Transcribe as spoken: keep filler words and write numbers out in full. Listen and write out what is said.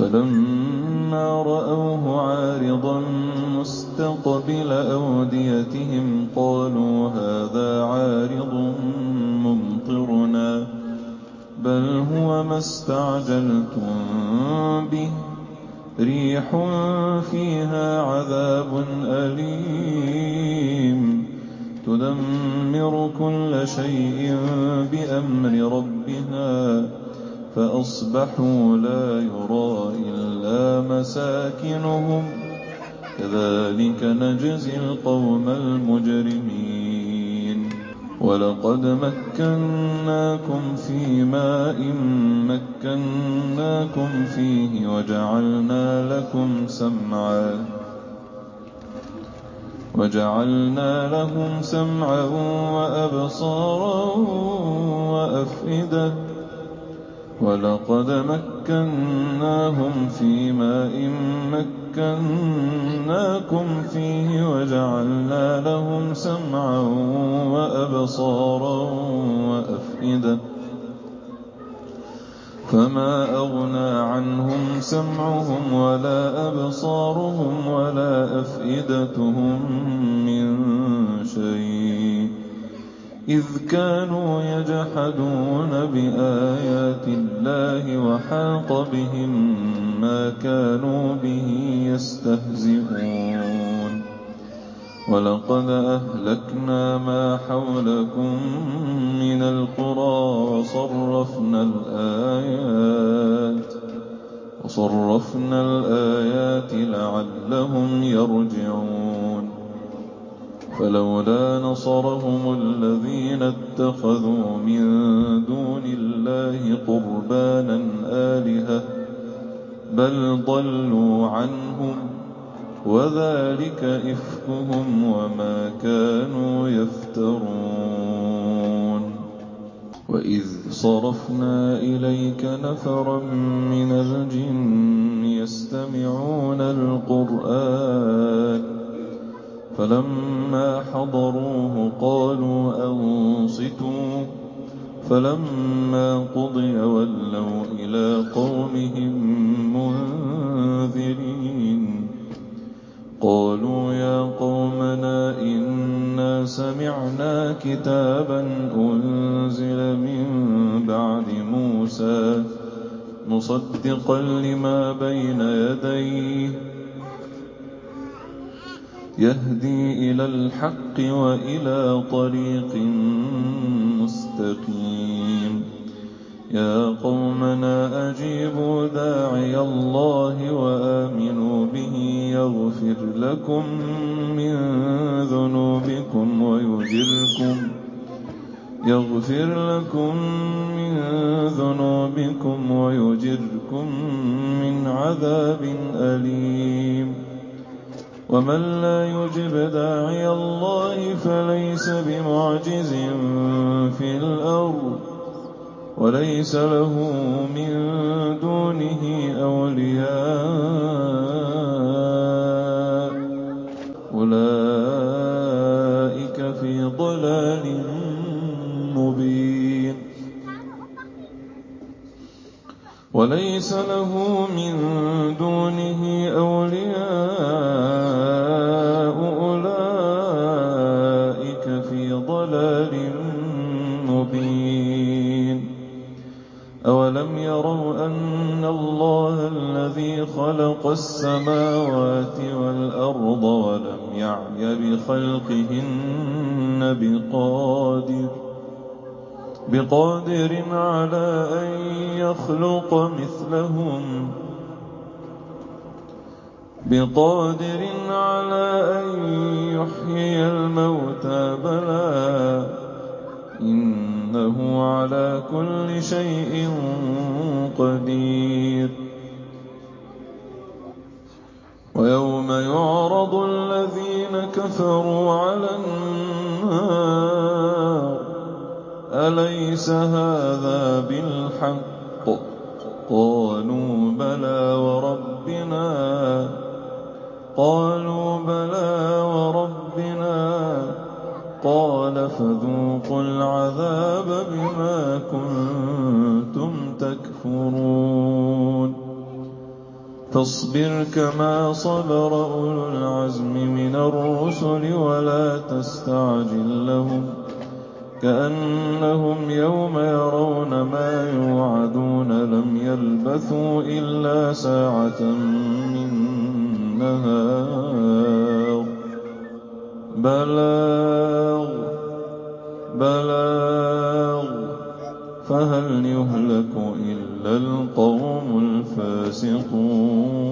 فلما رأوه عارضا مستقبل أوديتهم قالوا هذا عارض ممطرنا بل هو ما استعجلتم به ريح فيها عذاب أليم تدمر كل شيء بأمر ربها فأصبحوا لا يرى إلا مساكنهم كذلك نجزي القوم المجرمين ولقد مكناكم في ماء مكناكم فيه وجعلنا لكم سمعا وجعلنا لهم سمعا وأبصارا وأفئدة ولقد مكناهم في ماء مكناكم فيه وجعلنا لهم سمعا وأبصارا وأفئدة فما أغنى عنهم سمعهم ولا أبصارهم ولا أفئدتهم من شيء إذ كانوا يجحدون بآيات الله وحاق بهم ما كانوا به يستهزئون ولقد أهلكنا ما حولكم من القرى وصرفنا الآيات وصرفنا الآيات لعلهم يرجعون فلولا نصرهم الذين اتخذوا من دون الله قربانا آلهة بل ضلوا عنهم وذلك إفكهم وما كانوا يفترون وإذ صرفنا إليك نفرا من الجن يستمعون القرآن فلما حضروه قالوا أنصتوا فلما قضي ولوا إلى قومهم منذرين قالوا يا قومنا إنا سمعنا كتابا أنزل من بعد موسى مصدقا لما بين يديه يهدي إلى الحق وإلى طريق مستقيم يا قومنا أجيبوا داعي الله وآمنوا به يغفر لكم من ذنوبكم ويجركم يغفر لكم من ذنوبكم ويجركم من عذاب أليم ومن لا يجب داعي الله فليس بمعجز في الأرض وليس له من دونه أولياء أولئك في ضلال مبين وليس له من دونه أولياء أولئك في ضلال مبين أولم يروا أن الله الذي خلق السماوات والأرض ولم يعي بخلقهن بقادر بقادر على أن يخلق مثلهم بقادر على أن يحيي الموتى بلى إنه على كل شيء قدير ويوم يعرض الذين كفروا على النار أليس هذا بالحق قالوا بلى وربنا قالوا بلى وربنا قال فذوقوا العذاب بما كنتم تكفرون فاصبر كما صبر أولو العزم من الرسل ولا تستعجل لهم كأنهم يوم يرون ما يوعدون لم يلبثوا إلا ساعة من نهار بلاغ بلاغ فهل يهلك إلا القوم الفاسقون